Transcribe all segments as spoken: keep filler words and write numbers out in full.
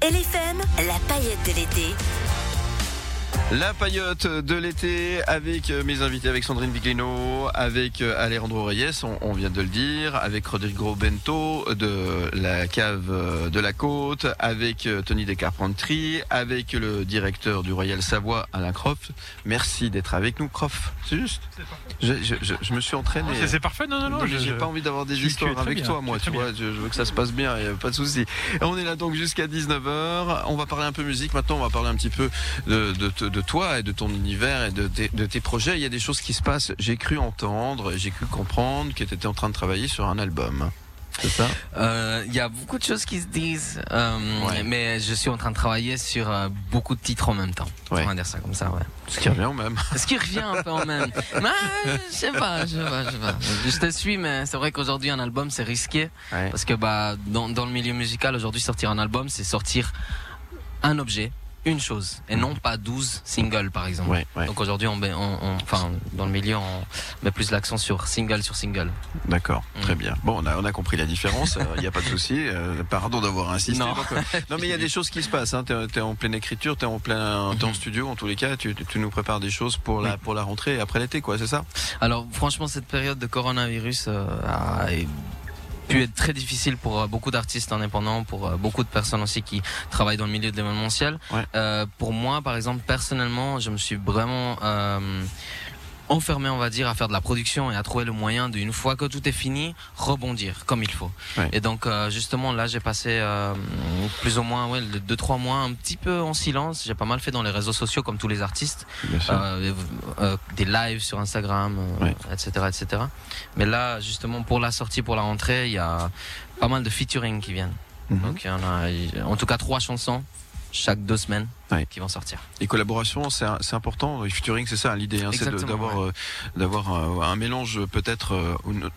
L F M, la paillette de l'été. La paillote de l'été avec mes invités, avec Sandrine Viglino, avec Alejandro Reyes, on, on vient de le dire, avec Rodrigo Bento de la cave de la Côte, avec Tony Descarpentries, avec le directeur du Royal Savoie, Alain Croft. Merci d'être avec nous, Croft. C'est juste. Je, je, je, je me suis entraîné. C'est, c'est parfait, non, non, non. J'ai je, pas envie d'avoir des tu, histoires tu avec bien, toi, moi, tu vois. Je, je veux que ça se passe bien, et pas de souci. On est là donc jusqu'à dix-neuf heures. On va parler un peu musique. Maintenant, on va parler un petit peu de, de, de, de toi et de ton univers et de, de, de tes projets. Il y a des choses qui se passent. J'ai cru entendre, j'ai cru comprendre que tu étais en train de travailler sur un album. C'est ça? Euh, il y a beaucoup de choses qui se disent, euh, ouais. mais je suis en train de travailler sur euh, beaucoup de titres en même temps. Ouais. On va dire ça comme ça, ouais. Ce qui revient au même. Ce qui revient un peu en même. Mais, je sais pas, je sais pas, je sais pas. Je te suis, mais c'est vrai qu'aujourd'hui un album c'est risqué, ouais. parce que bah dans, dans le milieu musical aujourd'hui sortir un album c'est sortir un objet. Une chose et non pas douze singles par exemple. Ouais, ouais. Donc aujourd'hui on, met, on, on enfin dans le milieu on met plus l'accent sur single sur single. D'accord, mmh. très bien. Bon, on a on a compris la différence. Il n'y a pas de souci. Euh, pardon d'avoir insisté. Non, donc, euh, non mais il y a des choses qui se passent. Hein. T'es, t'es en pleine écriture, t'es en plein, t'es en studio en tous les cas. Tu, tu nous prépares des choses pour la oui. pour la rentrée après l'été, quoi. C'est ça? Alors franchement cette période de coronavirus euh, a pu être très difficile pour beaucoup d'artistes indépendants, pour beaucoup de personnes aussi qui travaillent dans le milieu de l'événementiel. Ouais. Euh, pour moi, par exemple, personnellement, je me suis vraiment euh, enfermé, on va dire, à faire de la production et à trouver le moyen d'une fois que tout est fini, rebondir comme il faut. Ouais. Et donc, euh, justement, là, j'ai passé euh, plus ou moins ouais, deux, trois mois un petit peu en silence. J'ai pas mal fait dans les réseaux sociaux, comme tous les artistes, euh, euh, des lives sur Instagram, euh, ouais. et cetera, et cetera. Mais là, justement, pour la sortie, pour la rentrée, il y a pas mal de featuring qui viennent. Mm-hmm. Donc, il y en a, en tout cas, trois chansons chaque deux semaines ouais. qui vont sortir. Et collaboration, c'est, c'est important. Le featuring, c'est ça l'idée, hein, c'est de, d'avoir, ouais. euh, d'avoir euh, un mélange peut-être euh,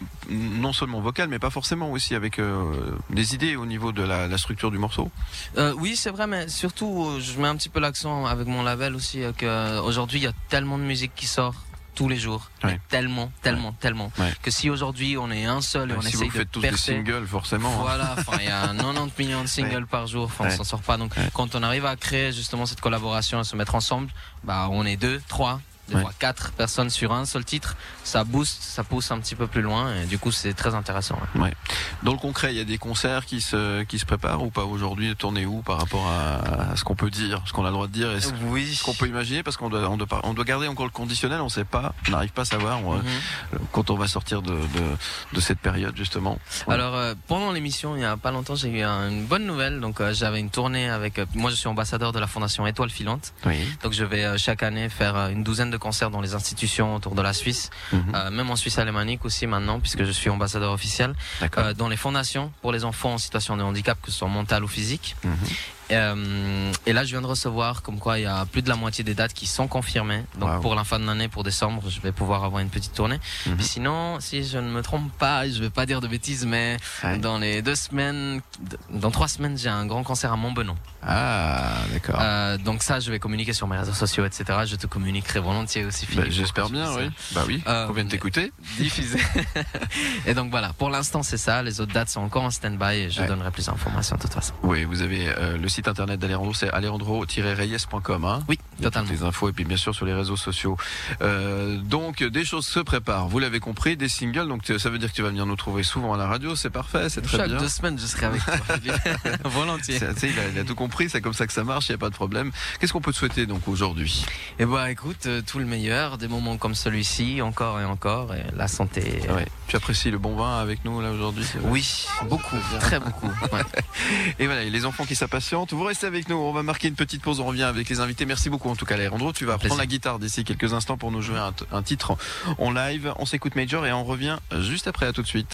non seulement vocal, mais pas forcément aussi avec euh, des idées au niveau de la, la structure du morceau. Euh, oui, c'est vrai, mais surtout, je mets un petit peu l'accent avec mon label aussi qu'aujourd'hui, il y a tellement de musique qui sort tous les jours, ouais. tellement, tellement, ouais. tellement, ouais. que si aujourd'hui on est un seul et ouais, on si essaye vous de faites tous percer, des singles, forcément. Voilà, enfin il y a quatre-vingt-dix millions de singles ouais. par jour, enfin ouais. on s'en sort pas. Donc ouais. quand on arrive à créer justement cette collaboration, à se mettre ensemble, bah on est deux, trois. Des ouais. fois quatre personnes sur un seul titre, ça booste, ça pousse un petit peu plus loin et du coup c'est très intéressant. Ouais. Ouais. Dans le concret, il y a des concerts qui se qui se préparent ou pas aujourd'hui? T'en es où par rapport à, à ce qu'on peut dire, ce qu'on a le droit de dire et ce, oui. ce qu'on peut imaginer, parce qu'on doit on doit on doit garder encore le conditionnel, on sait pas, on n'arrive pas à savoir on, mm-hmm. quand on va sortir de de, de cette période justement. Ouais. Alors euh, pendant l'émission il y a pas longtemps j'ai eu un, une bonne nouvelle, donc euh, j'avais une tournée avec euh, moi je suis ambassadeur de la fondation Étoile Filante, oui. donc je vais euh, chaque année faire euh, une douzaine de concerts dans les institutions autour de la Suisse, mm-hmm. euh, même en Suisse alémanique aussi maintenant puisque je suis ambassadeur officiel, euh, dans les fondations pour les enfants en situation de handicap que ce soit mental ou physique. Mm-hmm. Euh, et là je viens de recevoir comme quoi il y a plus de la moitié des dates qui sont confirmées, donc wow. pour la fin de l'année, pour décembre je vais pouvoir avoir une petite tournée. Mm-hmm. Puis sinon si je ne me trompe pas, je vais pas dire de bêtises, mais ouais. dans les deux semaines dans trois semaines j'ai un grand concert à Montbenon. Ah d'accord. Euh, donc ça je vais communiquer sur mes réseaux sociaux, etc. Je te communiquerai volontiers aussi Philippe. Bah, j'espère bien oui. Bah oui euh, on vient de t'écouter diffuser. Et donc voilà, pour l'instant c'est ça, les autres dates sont encore en stand-by et je ouais. donnerai plus d'informations de toute façon. Oui, vous avez euh, le site internet d'Alejandro, c'est alejandro tiret reyes point com, hein. Oui, totalement. Toutes les infos et puis bien sûr sur les réseaux sociaux. Euh, donc des choses se préparent. Vous l'avez compris, des singles. Donc ça veut dire que tu vas venir nous trouver souvent à la radio. C'est parfait, c'est très Chaque bien. Chaque deux semaines, je serai avec toi. Volontiers. C'est, c'est, il, a, il a tout compris. C'est comme ça que ça marche. Il n'y a pas de problème. Qu'est-ce qu'on peut te souhaiter donc aujourd'hui? Eh ben, écoute, euh, tout le meilleur, des moments comme celui-ci, encore et encore, et la santé. Ouais. Tu apprécies le bon vin avec nous là aujourd'hui? Oui, beaucoup, très beaucoup. Ouais. Et voilà, et les enfants qui s'impatientent, vous restez avec nous. On va marquer une petite pause. On revient avec les invités. Merci beaucoup en tout cas, Alejandro. Tu vas prendre la guitare d'ici quelques instants pour nous jouer un, t- un titre en live. On s'écoute Major et on revient juste après. À tout de suite.